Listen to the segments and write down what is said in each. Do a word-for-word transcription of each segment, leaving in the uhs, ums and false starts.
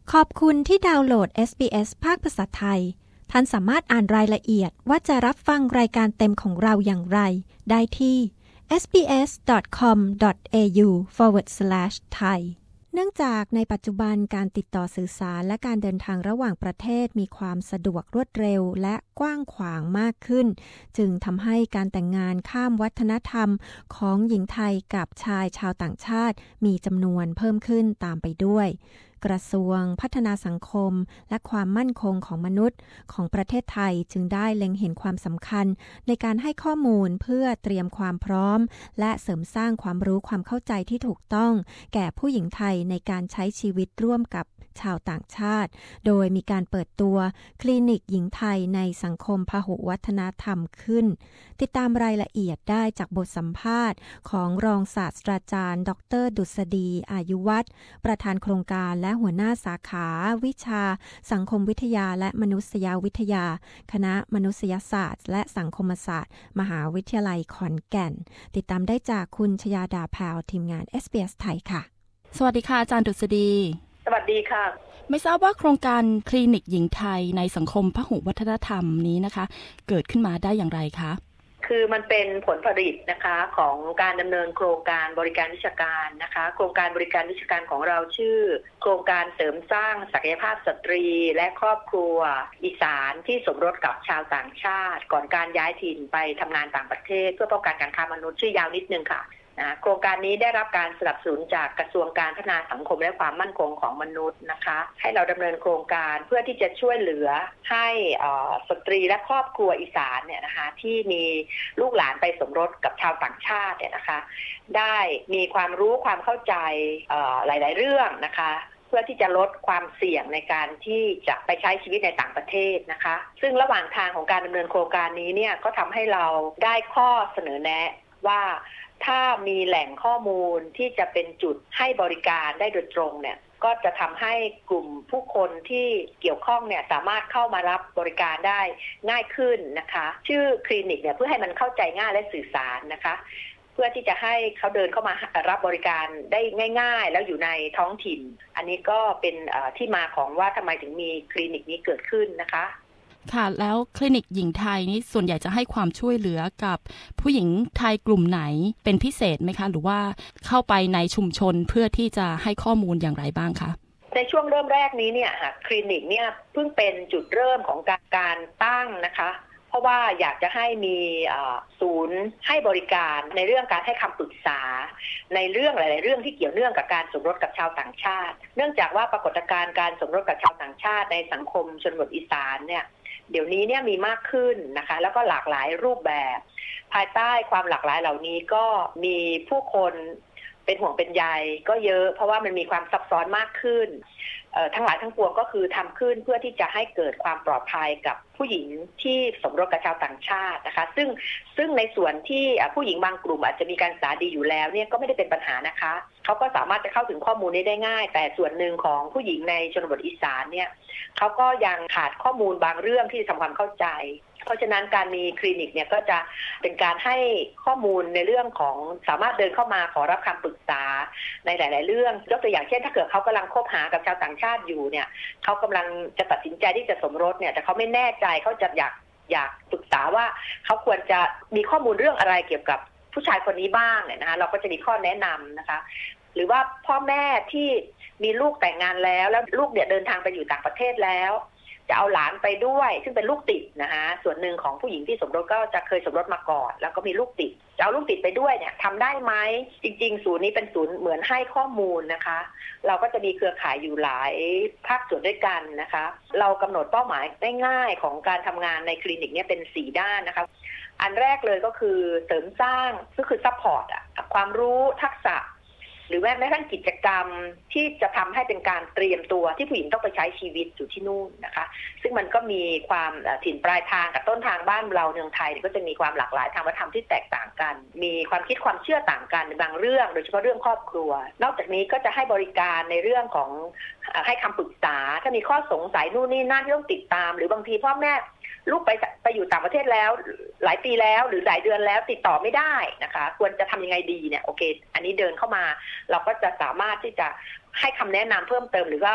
ขอบคุณที่ดาวน์โหลด เอส บี เอส ภาคภาษาไทยท่านสามารถอ่านรายละเอียดว่าจะรับฟังรายการเต็มของเราอย่างไรได้ที่ เอส บี เอส ดอท คอม ดอท เอ ยู สแลช ไทย เนื่องจากในปัจจุบันการติดต่อสื่อสารและการเดินทางระหว่างประเทศมีความสะดวกรวดเร็วและกว้างขวางมากขึ้นจึงทำให้การแต่งงานข้ามวัฒนธรรมของหญิงไทยกับชายชาวต่างชาติมีจำนวนเพิ่มขึ้นตามไปด้วยกระทรวงพัฒนาสังคมและความมั่นคงของมนุษย์ของประเทศไทยจึงได้เล็งเห็นความสำคัญในการให้ข้อมูลเพื่อเตรียมความพร้อมและเสริมสร้างความรู้ความเข้าใจที่ถูกต้องแก่ผู้หญิงไทยในการใช้ชีวิตร่วมกับชาวต่างชาติโดยมีการเปิดตัวคลินิกหญิงไทยในสังคมพหุวัฒนธรรมขึ้นติดตามรายละเอียดได้จากบทสัมภาษณ์ของรองศาสตราจารย์ดร.ดุษฎีอายุวัฒน์ประธานโครงการและหัวหน้าสาขาวิชาสังคมวิทยาและมนุษยวิทยาคณะมนุษยศาสตร์และสังคมศาสตร์มหาวิทยาลัยขอนแก่นติดตามได้จากคุณชยาดาแพรวทีมงาน เอส บี เอส ไทยค่ะสวัสดีค่ะอาจารย์ดุษฎีสวัสดีค่ะไม่ทราบว่าโครงการคลินิกหญิงไทยในสังคมพหุวัฒนธรรมนี้นะคะเกิดขึ้นมาได้อย่างไรคะคือมันเป็นผลผลิตนะคะของการดำเนินโครงการบริการวิชาการนะคะโครงการบริการวิชาการของเราชื่อโครงการเสริมสร้างศักยภาพสตรีและครอบครัวอีสานที่สมรสกับชาวต่างชาติก่อนการย้ายถิ่นไปทำงานต่างประเทศเพื่อป้องกันการค้ามนุษย์ชื่อยาวนิดนึงค่ะนะโครงการนี้ได้รับการสนับสนุนจากกระทรวงการพัฒนาสังคมและความมั่นคงของมนุษย์นะคะให้เราดำเนินโครงการเพื่อที่จะช่วยเหลือให้สตรีและครอบครัวอีสานเนี่ยนะคะที่มีลูกหลานไปสมรสกับชาวต่างชาติเนี่ยนะคะได้มีความรู้ความเข้าใจหลายๆเรื่องนะคะเพื่อที่จะลดความเสี่ยงในการที่จะไปใช้ชีวิตในต่างประเทศนะคะซึ่งระหว่างทางของการดำเนินโครงการนี้เนี่ยก็ทำให้เราได้ข้อเสนอแนะว่าถ้ามีแหล่งข้อมูลที่จะเป็นจุดให้บริการได้โดยตรงเนี่ยก็จะทำให้กลุ่มผู้คนที่เกี่ยวข้องเนี่ยสามารถเข้ามารับบริการได้ง่ายขึ้นนะคะชื่อคลินิกเนี่ยเพื่อให้มันเข้าใจง่ายและสื่อสารนะคะเพื่อที่จะให้เขาเดินเข้ามารับบริการได้ง่ายๆแล้วอยู่ในท้องถิ่นอันนี้ก็เป็นที่มาของว่าทำไมถึงมีคลินิกนี้เกิดขึ้นนะคะค่ะแล้วคลินิกหญิงไทยนี่ส่วนใหญ่จะให้ความช่วยเหลือกับผู้หญิงไทยกลุ่มไหนเป็นพิเศษไหมคะหรือว่าเข้าไปในชุมชนเพื่อที่จะให้ข้อมูลอย่างไรบ้างคะในช่วงเริ่มแรกนี้เนี่ยคลินิกเนี่ยเพิ่งเป็นจุดเริ่มของการการตั้งนะคะเพราะว่าอยากจะให้มีศูนย์ให้บริการในเรื่องการให้คำปรึกษาในเรื่องหลายๆเรื่องที่เกี่ยวเนื่องกับการสมรสกับชาวต่างชาติเนื่องจากว่าปรากฏการณ์การสมรสกับชาวต่างชาติในสังคมชนบทอีสานเนี่ยเดี๋ยวนี้เนี่ยมีมากขึ้นนะคะแล้วก็หลากหลายรูปแบบภายใต้ความหลากหลายเหล่านี้ก็มีผู้คนเป็นห่วงเป็นใยก็เยอะเพราะว่ามันมีความซับซ้อนมากขึ้นทั้งหลายทั้งปวงก็คือทำขึ้นเพื่อที่จะให้เกิดความปลอดภัยกับผู้หญิงที่สมรสกับชาวต่างชาตินะคะซึ่งซึ่งในส่วนที่ผู้หญิงบางกลุ่มอาจจะมีการศึกษาดีอยู่แล้วเนี่ยก็ไม่ได้เป็นปัญหานะคะเขาก็สามารถจะเข้าถึงข้อมูลนี้ได้ง่ายแต่ส่วนหนึ่งของผู้หญิงในชนบทอีสานเนี่ยเขาก็ยังขาดข้อมูลบางเรื่องที่จะทำความเข้าใจเพราะฉะนั้นการมีคลินิกเนี่ยก็จะเป็นการให้ข้อมูลในเรื่องของสามารถเดินเข้ามาขอรับคำปรึกษาในหลายๆเรื่องยกตัวอย่างเช่นถ้าเกิดเขากำลังคบหากับชาวต่างชาติอยู่เนี่ยเขากำลังจะตัดสินใจที่จะสมรสเนี่ยแต่เขาไม่แน่ใจเขาจะอยากอยากปรึกษาว่าเขาควรจะมีข้อมูลเรื่องอะไรเกี่ยวกับผู้ชายคนนี้บ้างเนี่ยนะคะเราก็จะมีข้อแนะนำนะคะหรือว่าพ่อแม่ที่มีลูกแต่งงานแล้วแล้วลูกเนี่ยเดินทางไปอยู่ต่างประเทศแล้วจะเอาหลานไปด้วยซึ่งเป็นลูกติดนะคะส่วนหนึ่งของผู้หญิงที่สมรสก็จะเคยสมรสมาก่อนแล้วก็มีลูกติดจะเอาลูกติดไปด้วยเนี่ยทำได้ไหมจริงๆศูนย์นี้เป็นศูนย์เหมือนให้ข้อมูลนะคะเราก็จะมีเครือข่ายอยู่หลายภาคส่วนด้วยกันนะคะเรากำหนดเป้าหมายง่ายๆของการทำงานในคลินิกเนี่ยเป็นสี่ด้านนะคะอันแรกเลยก็คือเสริมสร้างก็คือซัพพอร์ตอะความรู้ทักษะหรือแม้กระทั่งกิจกรรมที่จะทำให้เป็นการเตรียมตัวที่ผู้หญิงต้องไปใช้ชีวิตอยู่ที่นู่นนะคะซึ่งมันก็มีความถิ่นปลายทางกับต้นทางบ้านเราเมืองไทยก็จะมีความหลากหลายทางวัฒนธรรมที่แตกต่างกันมีความคิดความเชื่อต่างกันในบางเรื่องโดยเฉพาะเรื่องครอบครัวนอกจากนี้ก็จะให้บริการในเรื่องของให้คำปรึกษาถ้ามีข้อสงสัยนู่นนี่นั่นที่ต้องติดตามหรือบางทีพ่อแม่ลูกไปไปอยู่ต่างประเทศแล้วหลายปีแล้วหรือหลายเดือนแล้วติดต่อไม่ได้นะคะควรจะทำยังไงดีเนี่ยโอเคอันนี้เดินเข้ามาเราก็จะสามารถที่จะให้คำแนะนำเพิ่มเติมหรือว่า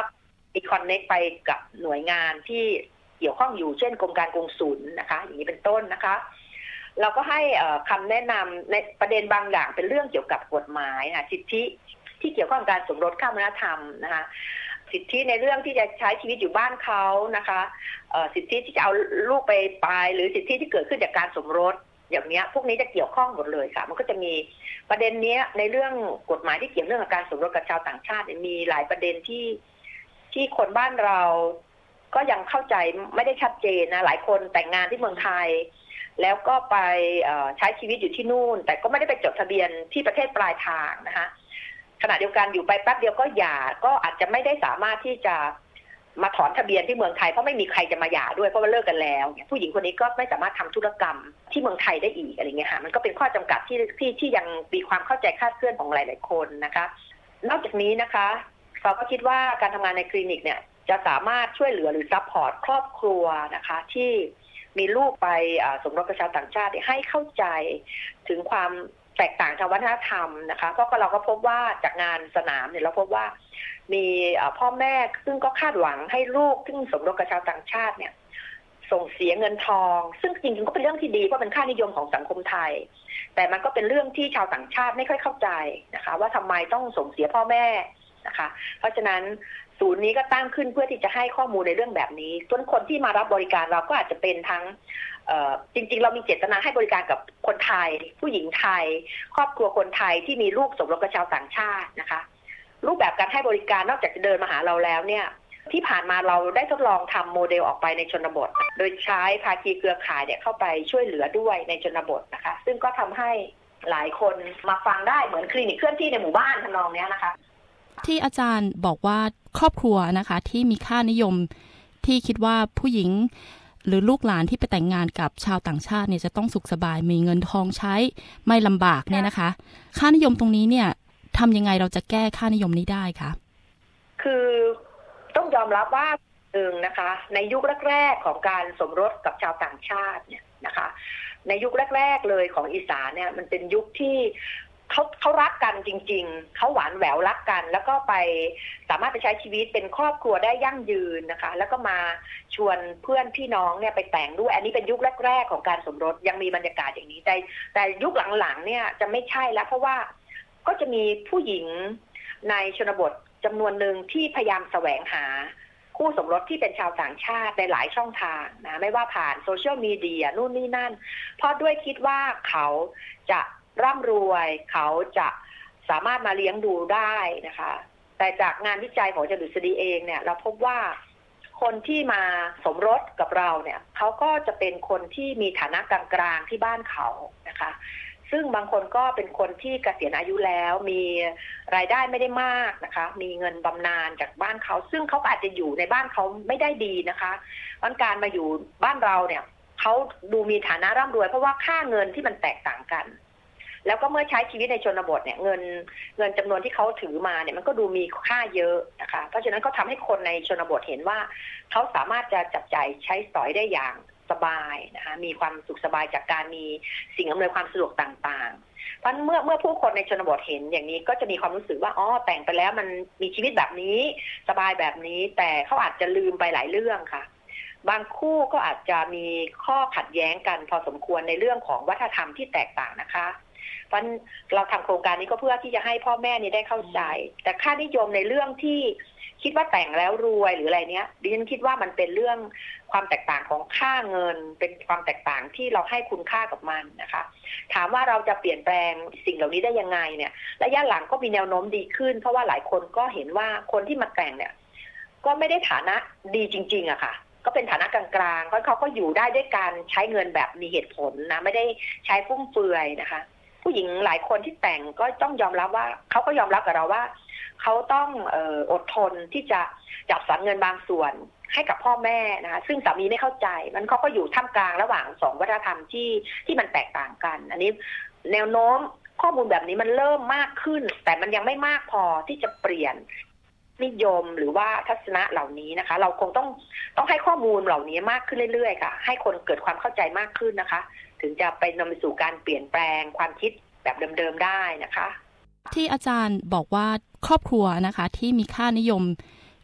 มีคอนเนคไปกับหน่วยงานที่เกี่ยวข้องอยู่เช่นกรมการกงสุลนะคะอย่างนี้เป็นต้นนะคะเราก็ให้คำแนะนำในประเด็นบางอย่างเป็นเรื่องเกี่ยวกับกฎหมายนะสิทธิที่เกี่ยวข้องกับการสมรสข้ามวัฒนธรรมนะคะสิทธิในเรื่องที่จะใช้ชีวิตอยู่บ้านเขานะคะสิทธิที่จะเอาลูกไปไปหรือสิทธิที่เกิดขึ้นจากการสมรสอย่างนี้พวกนี้จะเกี่ยวข้องหมดเลยค่ะมันก็จะมีประเด็นนี้ในเรื่องกฎหมายที่เกี่ยวเรื่องกับการสมรสกับชาวต่างชาติมีหลายประเด็นที่ที่คนบ้านเราก็ยังเข้าใจไม่ได้ชัดเจนนะหลายคนแต่งงานที่เมืองไทยแล้วก็ไปใช้ชีวิตอยู่ที่นู่นแต่ก็ไม่ได้ไปจดทะเบียนที่ประเทศปลายทางนะคะขณะเดียวกันอยู่ไปแป๊บเดียวก็หย่าก็อาจจะไม่ได้สามารถที่จะมาถอนทะเบียนที่เมืองไทยเพราะไม่มีใครจะมาหย่าด้วยเพราะว่าเลิกกันแล้วผู้หญิงคนนี้ก็ไม่สามารถทำธุรกรรมที่เมืองไทยได้อีกอะไรเงี้ยค่ะมันก็เป็นข้อจำกัดที่ที่ที่ยังมีความเข้าใจคลาดเคลื่อนของหลายๆคนนะคะนอกจากนี้นะคะเราก็คิดว่าการทำงานในคลินิกเนี่ยจะสามารถช่วยเหลือหรือซัพพอร์ตครอบครัวนะคะที่มีลูกไปสมรสกับชาวต่างชาติให้เข้าใจถึงความแตกต่างทางวัฒนธรรมนะคะเพราะเราก็พบว่าจากงานสนามเนี่ยเราพบว่ามีพ่อแม่ซึ่งก็คาดหวังให้ลูกซึ่งสมรสกับชาวต่างชาติเนี่ยส่งเสียเงินทองซึ่งจริงๆก็เป็นเรื่องที่ดีเพราะเป็นค่านิยมของสังคมไทยแต่มันก็เป็นเรื่องที่ชาวต่างชาติไม่ค่อยเข้าใจนะคะว่าทำไมต้องส่งเสียพ่อแม่นะคะเพราะฉะนั้นศูนย์นี้ก็ตั้งขึ้นเพื่อที่จะให้ข้อมูลในเรื่องแบบนี้ส่วนคนที่มารับบริการเราก็อาจจะเป็นทั้งจริงๆเรามีเจตนาให้บริการกับคนไทยผู้หญิงไทยครอบครัวคนไทยที่มีลูกสมรสกับชาวต่างชาตินะคะรูปแบบการให้บริการนอกจากจะเดินมาหาเราแล้วเนี่ยที่ผ่านมาเราได้ทดลองทำโมเดลออกไปในชนบทโดยใช้ภาคีเครือข่ายเนี่ยเข้าไปช่วยเหลือด้วยในชนบทนะคะซึ่งก็ทำให้หลายคนมาฟังได้เหมือนคลินิกเคลื่อนที่ในหมู่บ้านทำนองนี้นะคะที่อาจารย์บอกว่าครอบครัวนะคะที่มีค่านิยมที่คิดว่าผู้หญิงหรือลูกหลานที่ไปแต่งงานกับชาวต่างชาติเนี่ยจะต้องสุขสบายมีเงินทองใช้ไม่ลำบากเนี่ยนะคะค่านิยมตรงนี้เนี่ยทำยังไงเราจะแก้ค่านิยมนี้ได้คะคือต้องยอมรับว่าหนึ่งนะคะในยุคแรกๆของการสมรสกับชาวต่างชาติเนี่ยนะคะในยุคแรกๆเลยของอีสานเนี่ยมันเป็นยุคที่เขาเขารักกันจริงๆเขาหวานแหววรักกันแล้วก็ไปสามารถไปใช้ชีวิตเป็นครอบครัวได้ยั่งยืนนะคะแล้วก็มาชวนเพื่อนพี่น้องเนี่ยไปแต่งด้วยอันนี้เป็นยุคแรกๆของการสมรสยังมีบรรยากาศอย่างนี้แต่แต่ยุคหลังๆเนี่ยจะไม่ใช่แล้วเพราะว่าก็จะมีผู้หญิงในชนบทจำนวนหนึ่งที่พยายามแสวงหาคู่สมรสที่เป็นชาวต่างชาติในหลายช่องทางนะไม่ว่าผ่านโซเชียลมีเดียนู่นนี่นั่นเพราะด้วยคิดว่าเขาจะร่ำรวยเขาจะสามารถมาเลี้ยงดูได้นะคะแต่จากงานวิจัยของอาจารย์ดุษฎีเองเนี่ยเราพบว่าคนที่มาสมรสกับเราเนี่ยเขาก็จะเป็นคนที่มีฐานะกลางๆที่บ้านเขานะคะซึ่งบางคนก็เป็นคนที่เกษียณอายุแล้วมีรายได้ไม่ได้มากนะคะมีเงินบำนาญจากบ้านเขาซึ่งเขาอาจจะอยู่ในบ้านเขาไม่ได้ดีนะคะวันการมาอยู่บ้านเราเนี่ยเขาดูมีฐานะร่ำรวยเพราะว่าค่าเงินที่มันแตกต่างกันแล้วก็เมื่อใช้ชีวิตในชนบทเนี่ยเงินเงินจำนวนที่เขาถือมาเนี่ยมันก็ดูมีค่าเยอะนะคะเพราะฉะนั้นก็ทำให้คนในชนบทเห็นว่าเขาสามารถจะจับจ่ายใช้สอยได้อย่างสบายนะคะมีความสุขสบายจากการมีสิ่งอำนวยความสะดวกต่างๆเพราะเมื่อเมื่อผู้คนในชนบทเห็นอย่างนี้ก็จะมีความรู้สึกว่าอ๋อแต่งไปแล้วมันมีชีวิตแบบนี้สบายแบบนี้แต่เขาอาจจะลืมไปหลายเรื่องค่ะบางคู่ก็อาจจะมีข้อขัดแย้งกันพอสมควรในเรื่องของวัฒนธรรมที่แตกต่างนะคะเพราะเราทำโครงการนี้ก็เพื่อที่จะให้พ่อแม่นี่ได้เข้าใจแต่ค่านิยมในเรื่องที่คิดว่าแต่งแล้วรวยหรืออะไรเนี้ยดิฉันคิดว่ามันเป็นเรื่องความแตกต่างของค่าเงินเป็นความแตกต่างที่เราให้คุณค่ากับมันนะคะถามว่าเราจะเปลี่ยนแปลงสิ่งเหล่านี้ได้ยังไงเนี่ยระยะหลังก็มีแนวโน้มดีขึ้นเพราะว่าหลายคนก็เห็นว่าคนที่มาแต่งเนี่ยก็ไม่ได้ฐานะดีจริงๆอะค่ะก็เป็นฐานะกลางๆเพราะเขาก็อยู่ได้ด้วยการใช้เงินแบบมีเหตุผลนะไม่ได้ใช้ฟุ่มเฟือยนะคะผู้หญิงหลายคนที่แต่งก็ต้องยอมรับว่าเขาก็ยอมรับกับเราว่าเขาต้องเอ่ออดทนที่จะจับสรรเงินบางส่วนให้กับพ่อแม่นะคะซึ่งสามีไม่เข้าใจมันเขาก็อยู่ท่ามกลางระหว่างสองวัฒนธรรมที่ที่มันแตกต่างกันอันนี้แนวโน้มข้อมูลแบบนี้มันเริ่มมากขึ้นแต่มันยังไม่มากพอที่จะเปลี่ยนนิยมหรือว่าทัศนะเหล่านี้นะคะเราคงต้องต้องให้ข้อมูลเหล่านี้มากขึ้นเรื่อยๆค่ะให้คนเกิดความเข้าใจมากขึ้นนะคะถึงจะไปนำไปสู่การเปลี่ยนแปลงความคิดแบบเดิมๆได้นะคะที่อาจารย์บอกว่าครอบครัวนะคะที่มีค่านิยม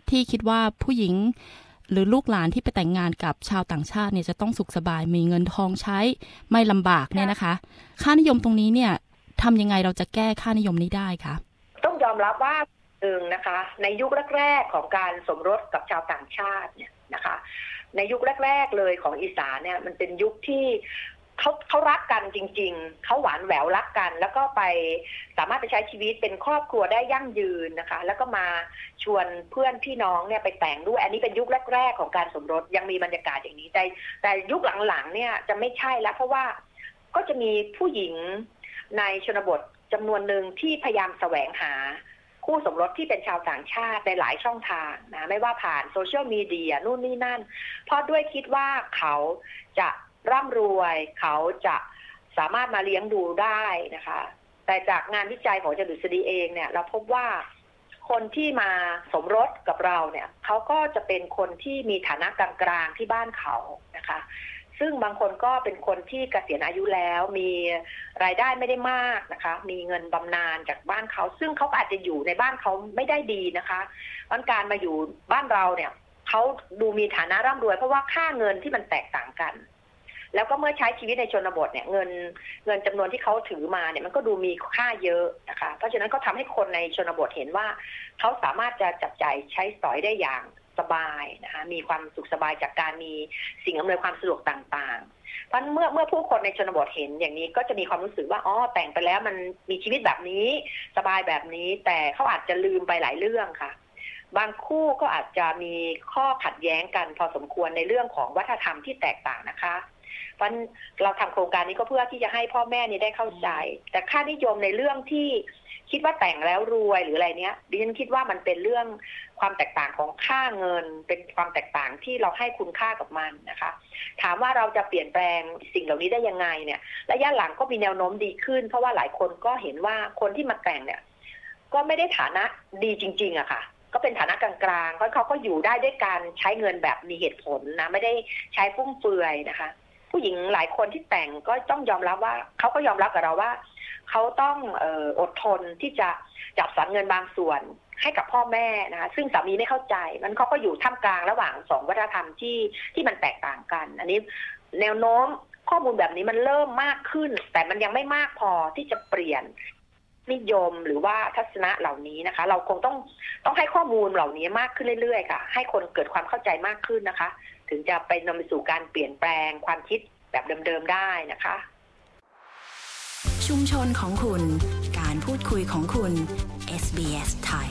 ที่คิดว่าผู้หญิงหรือลูกหลานที่ไปแต่งงานกับชาวต่างชาติเนี่ยจะต้องสุขสบายมีเงินทองใช้ไม่ลำบากเนี่ยนะคะค่านิยมตรงนี้เนี่ยทำยังไงเราจะแก้ค่านิยมนี้ได้คะต้องยอมรับว่าหนึ่งนะคะในยุคแรกๆของการสมรสกับชาวต่างชาติเนี่ยนะคะในยุคแรกๆเลยของอีสานเนี่ยมันเป็นยุคที่เขาเขารักกันจริงๆเขาหวานแหววรักกันแล้วก็ไปสามารถไปใช้ชีวิตเป็นครอบครัวได้ยั่งยืนนะคะแล้วก็มาชวนเพื่อนพี่น้องเนี่ยไปแต่งด้วยอันนี้เป็นยุคแรกๆของการสมรสยังมีบรรยากาศอย่างนี้แต่แต่ยุคหลังๆเนี่ยจะไม่ใช่แล้วเพราะว่าก็จะมีผู้หญิงในชนบทจำนวนหนึ่งที่พยายามแสวงหาคู่สมรสที่เป็นชาวต่างชาติในหลายช่องทางนะไม่ว่าผ่านโซเชียลมีเดียนู่นนี่นั่นเพราะด้วยคิดว่าเขาจะร่ำรวยเขาจะสามารถมาเลี้ยงดูได้นะคะแต่จากงานวิจัยของอาจารย์ดุษฎีเองเนี่ยเราพบว่าคนที่มาสมรสกับเราเนี่ยเขาก็จะเป็นคนที่มีฐานะกลางๆที่บ้านเขานะคะซึ่งบางคนก็เป็นคนที่เกษียณอายุแล้วมีรายได้ไม่ได้มากนะคะมีเงินบำนาญจากบ้านเขาซึ่งเขาอาจจะอยู่ในบ้านเขาไม่ได้ดีนะคะวันการมาอยู่บ้านเราเนี่ยเขาดูมีฐานะร่ำรวยเพราะว่าค่าเงินที่มันแตกต่างกันแล้วก็เมื่อใช้ชีวิตในชนบทเนี่ยเงินเงินจำนวนที่เขาถือมาเนี่ยมันก็ดูมีค่าเยอะนะคะเพราะฉะนั้นก็ทำให้คนในชนบทเห็นว่าเขาสามารถจะจับจ่ายใช้สอยได้อย่างสบายนะคะมีความสุขสบายจากการมีสิ่งอำนวยความสะดวกต่างๆเพราะเมื่อเมื่อผู้คนในชนบทเห็นอย่างนี้ก็จะมีความรู้สึกว่าอ๋อแต่งไปแล้วมันมีชีวิตแบบนี้สบายแบบนี้แต่เขาอาจจะลืมไปหลายเรื่องค่ะบางคู่ก็อาจจะมีข้อขัดแย้งกันพอสมควรในเรื่องของวัฒนธรรมที่แตกต่างนะคะเพราะเราทำโครงการนี้ก็เพื่อที่จะให้พ่อแม่นี่ได้เข้าใจแต่ค่านิยมในเรื่องที่คิดว่าแต่งแล้วรวยหรืออะไรเนี้ยดิฉันคิดว่ามันเป็นเรื่องความแตกต่างของค่าเงินเป็นความแตกต่างที่เราให้คุณค่ากับมันนะคะถามว่าเราจะเปลี่ยนแปลงสิ่งเหล่านี้ได้ยังไงเนี่ยระยะหลังก็มีแนวโน้มดีขึ้นเพราะว่าหลายคนก็เห็นว่าคนที่มาแต่งเนี่ยก็ไม่ได้ฐานะดีจริงๆอะค่ะก็เป็นฐานะกลางๆเพราะเขาก็อยู่ได้ด้วยการใช้เงินแบบมีเหตุผลนะไม่ได้ใช้ฟุ่มเฟือยนะคะผู้หญิงหลายคนที่แต่งก็ต้องยอมรับว่าเขาก็ยอมรับกับเราว่าเขาต้องเอ่ออดทนที่จะจัดสรรเงินบางส่วนให้กับพ่อแม่นะคะซึ่งสามีไม่เข้าใจมันเขาก็อยู่ท่ามกลางระหว่างสองวัฒนธรรมที่ที่มันแตกต่างกันอันนี้แนวโน้มข้อมูลแบบนี้มันเริ่มมากขึ้นแต่มันยังไม่มากพอที่จะเปลี่ยนนิยมหรือว่าทัศนะเหล่านี้นะคะเราคงต้องต้องให้ข้อมูลเหล่านี้มากขึ้นเรื่อยๆค่ะให้คนเกิดความเข้าใจมากขึ้นนะคะถึงจะไปนำไปสู่การเปลี่ยนแปลงความคิดแบบเดิมๆได้นะคะชุมชนของคุณการพูดคุยของคุณ เอส บี เอส ไทย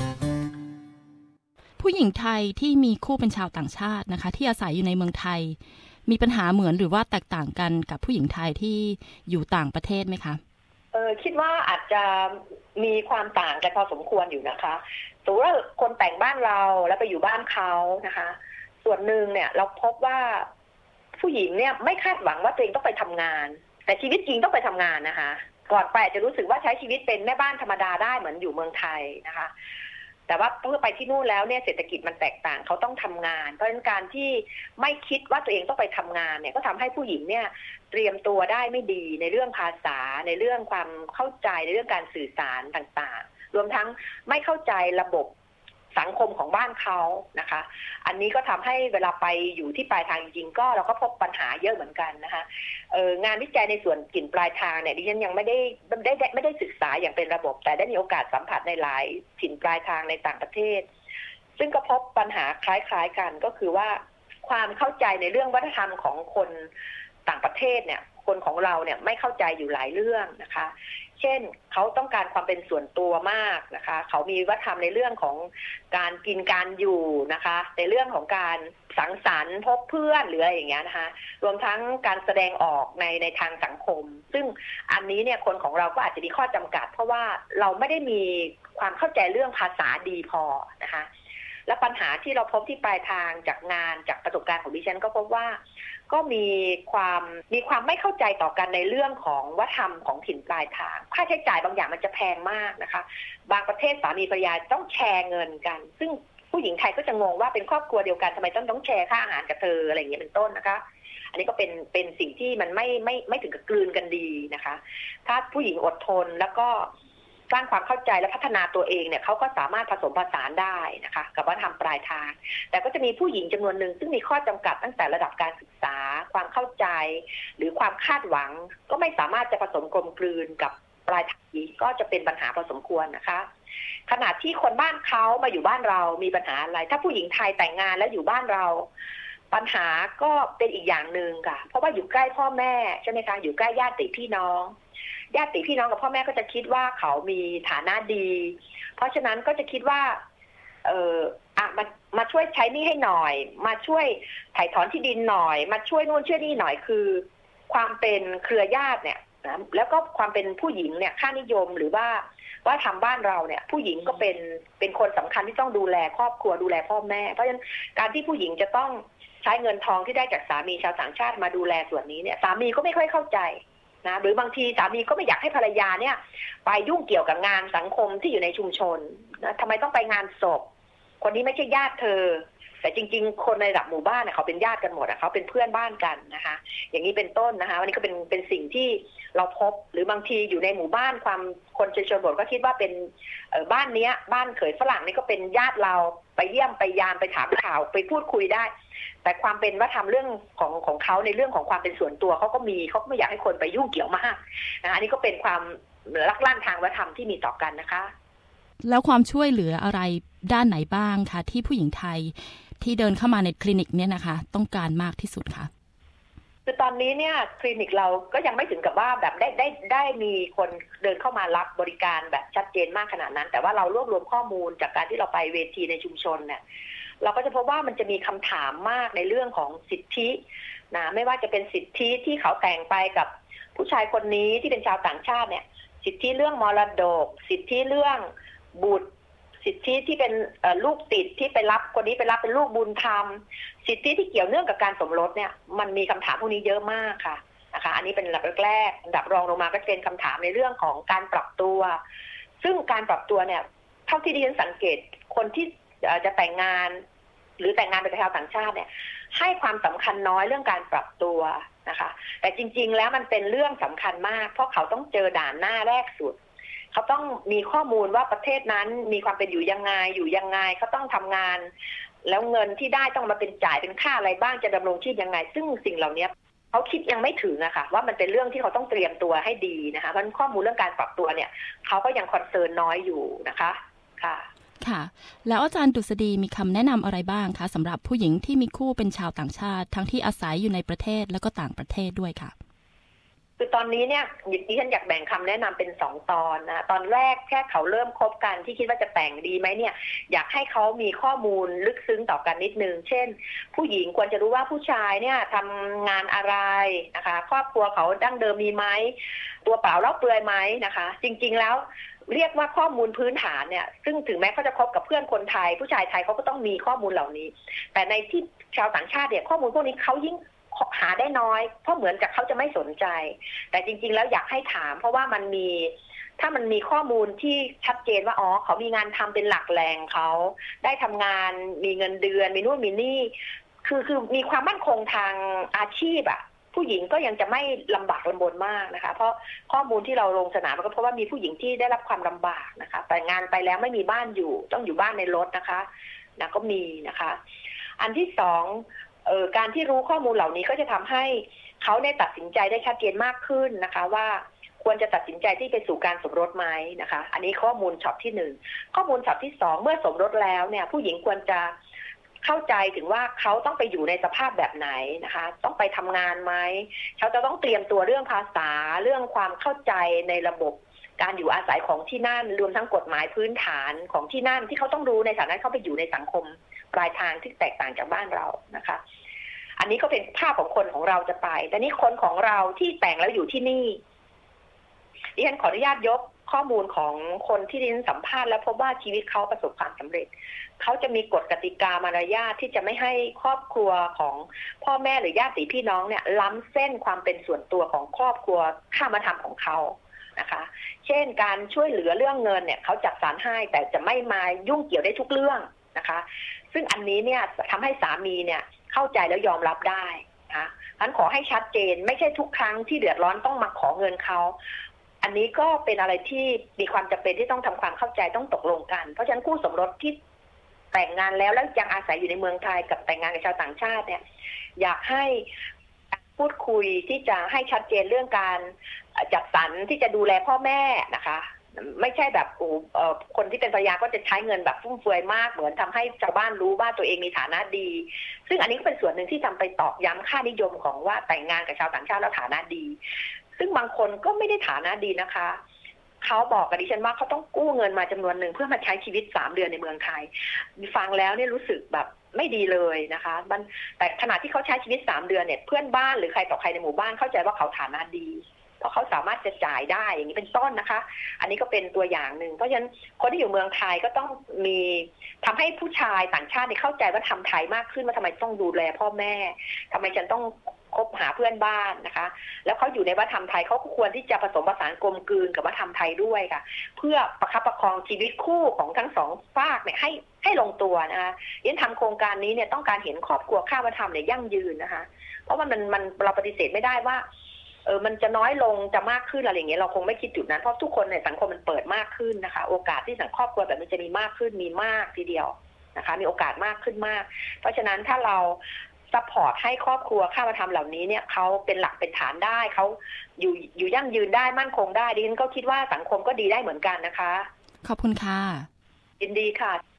ผู้หญิงไทยที่มีคู่เป็นชาวต่างชาตินะคะที่อาศัยอยู่ในเมืองไทยมีปัญหาเหมือนหรือว่าแตกต่างกันกับผู้หญิงไทยที่อยู่ต่างประเทศไหมคะเออคิดว่าอาจจะมีความต่างกันพอสมควรอยู่นะคะสมมติว่าคนแต่งบ้านเราแล้วไปอยู่บ้านเขานะคะส่วนหนึ่งเนี่ยเราพบว่าผู้หญิงเนี่ยไม่คาดหวังว่าตัวเองต้องไปทำงานแต่ชีวิตจริงต้องไปทำงานนะคะก่อนไปจะรู้สึกว่าใช้ชีวิตเป็นแม่บ้านธรรมดาได้เหมือนอยู่เมืองไทยนะคะแต่ว่าเมื่อไปที่นู่นแล้วเนี่ยเศรษฐกิจมันแตกต่างเขาต้องทำงานเพราะฉะนั้นการที่ไม่คิดว่าตัวเองต้องไปทำงานเนี่ยก็ทำให้ผู้หญิงเนี่ยเตรียมตัวได้ไม่ดีในเรื่องภาษาในเรื่องความเข้าใจในเรื่องการสื่อสารต่างๆรวมทั้งไม่เข้าใจระบบสังคมของบ้านเขานะคะอันนี้ก็ทำให้เวลาไปอยู่ที่ปลายทางจริงๆก็เราก็พบปัญหาเยอะเหมือนกันนะคะเอ่องานวิจัยในส่วนกลิ่นปลายทางเนี่ยดิฉันยังไม่ได้ได้ไม่ได้ศึกษาอย่างเป็นระบบแต่ได้มีโอกาสสัมผัสในหลายถิ่นปลายทางในต่างประเทศซึ่งก็พบปัญหาคล้ายๆกันก็คือว่าความเข้าใจในเรื่องวัฒนธรรมของคนต่างประเทศเนี่ยคนของเราเนี่ยไม่เข้าใจอยู่หลายเรื่องนะคะเช่นเขาต้องการความเป็นส่วนตัวมากนะคะเขามีวัฒนธรรมในเรื่องของการกินการอยู่นะคะในเรื่องของการสังสรรค์พบเพื่อนหรืออะไรอย่างเงี้ยนะคะรวมทั้งการแสดงออกในในทางสังคมซึ่งอันนี้เนี่ยคนของเราก็อาจจะมีข้อจำกัดเพราะว่าเราไม่ได้มีความเข้าใจเรื่องภาษาดีพอนะคะและปัญหาที่เราพบที่ปลายทางจากงานจากประสบการณ์ของดิฉันก็พบว่าก็มีความมีความไม่เข้าใจต่อกันในเรื่องของวัฒนธรรมของถิ่นปลายทางค่าใช้จ่ายบางอย่างมันจะแพงมากนะคะบางประเทศสามีภรรยาต้องแชร์เงินกันซึ่งผู้หญิงไทยก็จะงงว่าเป็นครอบครัวเดียวกันทำไมต้องต้องแชร์ค่าอาหารกับเธออะไรอย่างเงี้ยเป็นต้นนะคะอันนี้ก็เป็นเป็นสิ่งที่มันไม่ไม่ไม่ถึงกับกลืนกันดีนะคะถ้าผู้หญิงอดทนแล้วก็สร้างความเข้าใจและพัฒนาตัวเองเนี่ยเขาก็สามารถผสมผสานได้นะคะกับวัฒนธรรมปลายทางแต่ก็จะมีผู้หญิงจำนวนหนึ่งซึ่งมีข้อจำกัดตั้งแต่ระดับการศึกษาความเข้าใจหรือความคาดหวังก็ไม่สามารถจะผสมกลมกลืนกับปลายทางก็จะเป็นปัญหาพอสมควรนะคะขณะที่คนบ้านเขามาอยู่บ้านเรามีปัญหาอะไรถ้าผู้หญิงไทยแต่งงานแล้วอยู่บ้านเราปัญหาก็เป็นอีกอย่างหนึ่งค่ะเพราะว่าอยู่ใกล้พ่อแม่ใช่ไหมคะอยู่ใกล้ญาติพี่น้องญาติพี่น้องกับพ่อแม่ก็จะคิดว่าเขามีฐานะดีเพราะฉะนั้นก็จะคิดว่าเอออ่ะมามาช่วยใช้หนี้ให้หน่อยมาช่วยถ่ายถอนที่ดินหน่อยมาช่วยนู่นช่วยนี่หน่อยคือความเป็นเครือญาติเนี่ยนะแล้วก็ความเป็นผู้หญิงเนี่ยค่านิยมหรือว่าว่าทำบ้านเราเนี่ยผู้หญิงก็เป็นเป็นคนสำคัญที่ต้องดูแลครอบครัวดูแลพ่อแม่เพราะฉะนั้นการที่ผู้หญิงจะต้องใช้เงินทองที่ได้จากสามีชาวต่างชาติมาดูแลส่วนนี้เนี่ยสามีก็ไม่ค่อยเข้าใจนะหรือบางทีสามีก็ไม่อยากให้ภรรยาเนี่ยไปยุ่งเกี่ยวกับงานสังคมที่อยู่ในชุมชนนะทำไมต้องไปงานศพคนนี้ไม่ใช่ญาติเธอแต่จริงๆคนในระดับหมู่บ้านเนี่ยเขาเป็นญาติกันหมดเขาเป็นเพื่อนบ้านกันนะคะอย่างนี้เป็นต้นนะคะวันนี้ก็เป็นเป็นสิ่งที่เราพบหรือบางทีอยู่ในหมู่บ้านความคนชนบทก็คิดว่าเป็นบ้านเนี้ยบ้านเขยฝรั่งนี่ก็เป็นญาติเราไปเยี่ยมไปยามไปถามข่าวไปพูดคุยได้แต่ความเป็นวัฒนธรรมเรื่องของของเขาในเรื่องของความเป็นส่วนตัวเขาก็มีเขาไม่อยากให้คนไปยุ่งเกี่ยวมากนะอันนี้ก็เป็นความลักลั่นทางวัฒนธรรมที่มีต่อกันนะคะแล้วความช่วยเหลืออะไรด้านไหนบ้างคะที่ผู้หญิงไทยที่เดินเข้ามาในคลินิกเนี่ยนะคะต้องการมากที่สุดคะคือตอนนี้เนี่ยคลินิกเราก็ยังไม่ถึงกับว่าแบบได้ได้ได้มีคนเดินเข้ามารับบริการแบบชัดเจนมากขนาดนั้นแต่ว่าเรารวบรวมข้อมูลจากการที่เราไปเวทีในชุมชนเนี่ยเราก็จะพบว่ามันจะมีคำถามมากในเรื่องของสิทธินะไม่ว่าจะเป็นสิทธิที่เขาแต่งไปกับผู้ชายคนนี้ที่เป็นชาวต่างชาติเนี่ยสิทธิเรื่องมรดกสิทธิเรื่องบุตรสิทธิที่เป็นลูกติดที่ไปรับคนนี้ไปรับเป็นลูกบุญธรรมสิทธิที่เกี่ยวเนื่องกับการสมรสเนี่ยมันมีคำถามพวกนี้เยอะมากค่ะนะคะอันนี้เป็นระดับแรกอันดับรองลงมาก็เป็นคำถามในเรื่องของการปรับตัวซึ่งการปรับตัวเนี่ยเท่าที่ดิฉันสังเกตคนที่จะแต่งงานหรือแต่งงานเป็นชาวต่างชาติเนี่ยให้ความสำคัญน้อยเรื่องการปรับตัวนะคะแต่จริงๆแล้วมันเป็นเรื่องสำคัญมากเพราะเขาต้องเจอด่านหน้าแรกสุดเขาต้องมีข้อมูลว่าประเทศนั้นมีความเป็นอยู่ยังไงอยู่ยังไงเขาต้องทำงานแล้วเงินที่ได้ต้องมาเป็นจ่ายเป็นค่าอะไรบ้างจะดำรงชีพยังไงซึ่งสิ่งเหล่านี้เขาคิดยังไม่ถึงอะค่ะว่ามันเป็นเรื่องที่เขาต้องเตรียมตัวให้ดีนะคะเพราะข้อมูลเรื่องการปรับตัวเนี่ยเขาก็ยังคอนเซิร์นน้อยอยู่นะคะค่ะค่ะแล้วอาจารย์ดุษฎีมีคำแนะนำอะไรบ้างคะสำหรับผู้หญิงที่มีคู่เป็นชาวต่างชาติทั้งที่อาศัยอยู่ในประเทศแล้วก็ต่างประเทศด้วยค่ะคือตอนนี้เนี่ยดิฉันอยากแบ่งคำแนะนำเป็นสองตอนนะตอนแรกแค่เขาเริ่มคบกันที่คิดว่าจะแต่งดีไหมเนี่ยอยากให้เขามีข้อมูลลึกซึ้งต่อกันนิดนึงเช่นผู้หญิงควรจะรู้ว่าผู้ชายเนี่ยทำงานอะไรนะคะครอบครัวเขาดั้งเดิมมีไหมตัวเปล่าเล่าเปลือยไหมนะคะจริงๆแล้วเรียกว่าข้อมูลพื้นฐานเนี่ยซึ่งถึงแม้เขาจะคบกับเพื่อนคนไทยผู้ชายไทยเขาก็ต้องมีข้อมูลเหล่านี้แต่ในที่ชาวต่างชาติเนี่ยข้อมูลพวกนี้เขายิ่งหาได้น้อยเพราะเหมือนกับเขาจะไม่สนใจแต่จริงๆแล้วอยากให้ถามเพราะว่ามันมีถ้ามันมีข้อมูลที่ชัดเจนว่าอ๋อเขามีงานทำเป็นหลักแหล่งเขาได้ทำงานมีเงินเดือนมีนู่นมีนี่คือคือมีความมั่นคงทางอาชีพอะผู้หญิงก็ยังจะไม่ลำบากลำบนมากนะคะเพราะข้อมูลที่เราลงสนามมันก็เพราะว่ามีผู้หญิงที่ได้รับความลำบากนะคะแต่งานไปแล้วไม่มีบ้านอยู่ต้องอยู่บ้านในรถนะคะนะก็มีนะคะอันที่สองเอ่อการที่รู้ข้อมูลเหล่านี้ก็จะทำให้เขาได้ตัดสินใจได้ชัดเจนมากขึ้นนะคะว่าควรจะตัดสินใจที่ไปสู่การสมรสไหมนะคะอันนี้ข้อมูลช็อตที่หนึ่งข้อมูลช็อตที่สองเมื่อสมรสแล้วเนี่ยผู้หญิงควรจะเข้าใจถึงว่าเขาต้องไปอยู่ในสภาพแบบไหนนะคะต้องไปทำงานไหมเขาจะต้องเตรียมตัวเรื่องภาษาเรื่องความเข้าใจในระบบการอยู่อาศัยของที่นั่นรวมทั้งกฎหมายพื้นฐานของที่นั่นที่เขาต้องรู้ในฐานะเขาไปอยู่ในสังคมปลายทางที่แตกต่างจากบ้านเรานะคะอันนี้ก็เป็นภาพของคนของเราจะไปแต่นี่คนของเราที่แต่งแล้วอยู่ที่นี่ดิฉันขออนุญาตยกข้อมูลของคนที่ดิฉันสัมภาษณ์แล้วพบว่าชีวิตเขาประสบความสำเร็จเขาจะมีกฎกติกามารยาทที่จะไม่ให้ครอบครัวของพ่อแม่หรือญาติพี่น้องเนี่ยล้ำเส้นความเป็นส่วนตัวของครอบครัวข้ามธรรมของเขานะคะเช่นการช่วยเหลือเรื่องเงินเนี่ยเขาจัดสรรให้แต่จะไม่มายุ่งเกี่ยวได้ทุกเรื่องนะคะซึ่งอันนี้เนี่ยทำให้สามีเนี่ยเข้าใจแล้วยอมรับได้นะงั้นขอให้ชัดเจนไม่ใช่ทุกครั้งที่เดือดร้อนต้องมาขอเงินเขาอันอันนี้ก็เป็นอะไรที่มีความจำเป็นที่ต้องทำความเข้าใจต้องตกลงกันเพราะฉะนั้นคู่สมรสที่แต่งงานแล้วแล้วยังอาศัยอยู่ในเมืองไทยกับแต่งงานกับชาวต่างชาติเนี่ยอยากให้พูดคุยที่จะให้ชัดเจนเรื่องการจัดสรรที่จะดูแลพ่อแม่นะคะไม่ใช่แบบโอ้คนที่เป็นภรรยาก็จะใช้เงินแบบฟุ่มเฟือยมากเหมือนทำให้ชาวบ้านรู้ว่าตัวเองมีฐานะดีซึ่งอันนี้ก็เป็นส่วนหนึ่งที่ทำไปตอกย้ำค่านิยมของว่าแต่งงานกับชาวต่างชาติแล้วฐานะดีซึ่งบางคนก็ไม่ได้ฐานะดีนะคะเขาบอกกับดิฉันว่าเขาต้องกู้เงินมาจำนวนหนึ่งเพื่อมาใช้ชีวิตสามเดือนในเมืองไทยฟังแล้วเนี่ยรู้สึกแบบไม่ดีเลยนะคะมันแต่ขณะที่เขาใช้ชีวิตสามเดือนเนี่ยเพื่อนบ้านหรือใครต่อใครในหมู่บ้านเข้าใจว่าเขาฐานะดีเพราะเขาสามารถจะจ่ายได้อย่างนี้เป็นต้นนะคะอันนี้ก็เป็นตัวอย่างหนึ่งเพราะฉะนั้นคนที่อยู่เมืองไทยก็ต้องมีทำให้ผู้ชายต่างชาติเข้าใจว่าทำไทยมากขึ้นว่าทำไมต้องดูแลพ่อแม่ทำไมฉันต้องคบหาเพื่อนบ้านนะคะแล้วเขาอยู่ในวัฒนธรรมไทยเขาควรที่จะผสมผสานกลมกลืนกับวัฒนธรรมไทยด้วยค่ะเพื่อประคับประคองชีวิตคู่ของทั้งสองฝากเนี่ยให้ให้ลงตัวนะคะยันทำโครงการนี้เนี่ยต้องการเห็นครอบครัวข้าวัฒนธรรมเนี่ยยั่งยืนนะคะเพราะว่ามันมันเราปฏิเสธไม่ได้ว่าเออมันจะน้อยลงจะมากขึ้นอะไรอย่างเงี้ยเราคงไม่คิดจุดนั้นเพราะทุกคนในสังคมมันเปิดมากขึ้นนะคะโอกาสที่สังครอบครัวแบบนี้จะมีมากขึ้นมีมากทีเดียวนะคะมีโอกาสมากขึ้นมากเพราะฉะนั้นถ้าเราซัพพอร์ตให้ครอบครัวข้าวัฒนธรรมเหล่านี้เนี่ยเขาเป็นหลักเป็นฐานได้เขาอยู่อยู่ยั่งยืนได้มั่นคงได้ดิฉันก็คิดว่าสังคมก็ดีได้เหมือนกันนะคะขอบคุณค่ะยินดีค่ะ